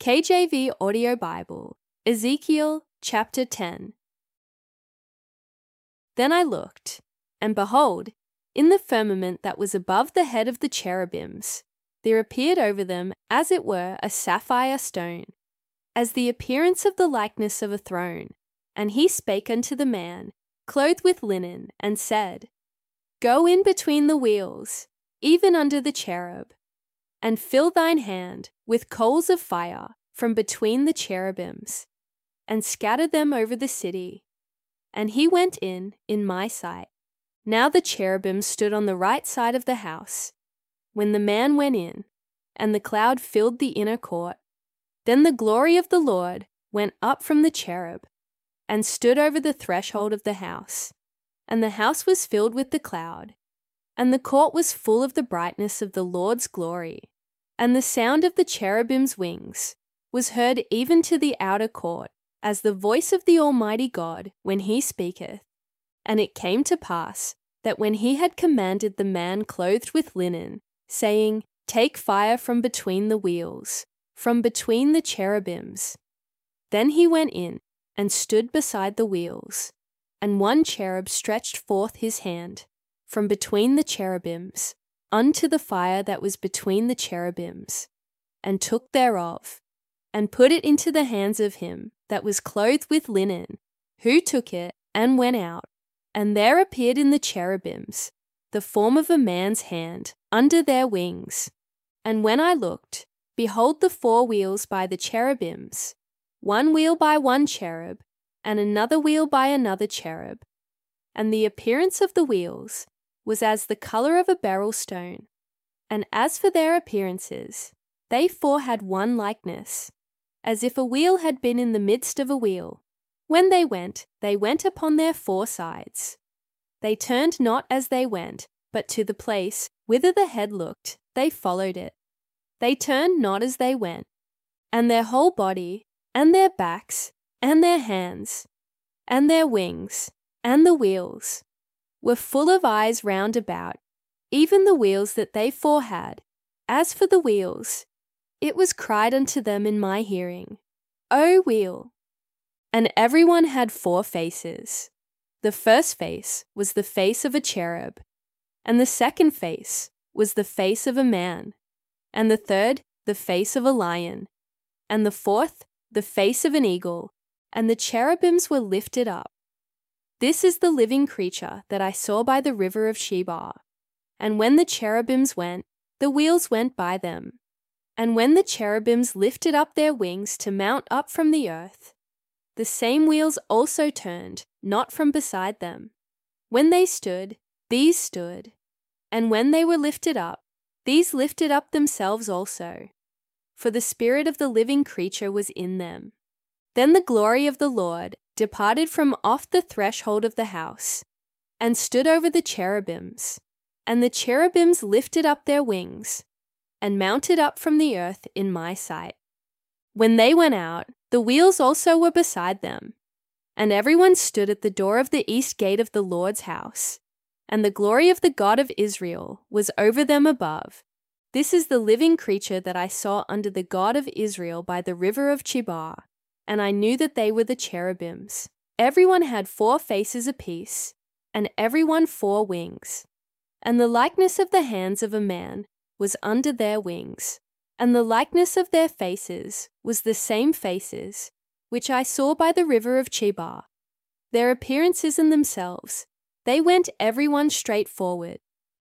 KJV Audio Bible, Ezekiel chapter 10. Then I looked, and behold, in the firmament that was above the head of the cherubims, there appeared over them as it were a sapphire stone, as the appearance of the likeness of a throne. And he spake unto the man, clothed with linen, and said, Go in between the wheels, even under the cherub, and fill thine hand with coals of fire from between the cherubims, and scatter them over the city. And he went in my sight. Now the cherubims stood on the right side of the house, when the man went in, and the cloud filled the inner court. Then the glory of the Lord went up from the cherub, and stood over the threshold of the house. And the house was filled with the cloud, and the court was full of the brightness of the Lord's glory. And the sound of the cherubim's wings was heard even to the outer court, as the voice of the Almighty God when he speaketh. And it came to pass that when he had commanded the man clothed with linen, saying, Take fire from between the wheels, from between the cherubims, then he went in and stood beside the wheels, and one cherub stretched forth his hand from between the cherubims unto the fire that was between the cherubims, and took thereof, and put it into the hands of him that was clothed with linen, who took it and went out. And there appeared in the cherubims the form of a man's hand under their wings. And when I looked, behold the 4 wheels by the cherubims, one wheel by one cherub, and another wheel by another cherub. And the appearance of the wheels was as the colour of a beryl stone. And as for their appearances, they 4 had one likeness, as if a wheel had been in the midst of a wheel. When they went upon their 4 sides. They turned not as they went, but to the place whither the head looked, they followed it. They turned not as they went, and their whole body, and their backs, and their hands, and their wings, and the wheels, were full of eyes round about, even the wheels that they 4 had. As for the wheels, it was cried unto them in my hearing, O wheel! And every one had 4 faces. The first face was the face of a cherub, and the second face was the face of a man, and the third the face of a lion, and the fourth the face of an eagle, and the cherubims were lifted up. This is the living creature that I saw by the river of Chebar. And when the cherubims went, the wheels went by them. And when the cherubims lifted up their wings to mount up from the earth, the same wheels also turned, not from beside them. When they stood, these stood. And when they were lifted up, these lifted up themselves also. For the spirit of the living creature was in them. Then the glory of the Lord departed from off the threshold of the house, and stood over the cherubims. And the cherubims lifted up their wings, and mounted up from the earth in my sight. When they went out, the wheels also were beside them. And everyone stood at the door of the east gate of the Lord's house. And the glory of the God of Israel was over them above. This is the living creature that I saw under the God of Israel by the river of Chebar. And I knew that they were the cherubims. Everyone had 4 faces apiece, and everyone 4 wings. And the likeness of the hands of a man was under their wings, and the likeness of their faces was the same faces which I saw by the river of Chebar. Their appearances in themselves, they went every one straight forward,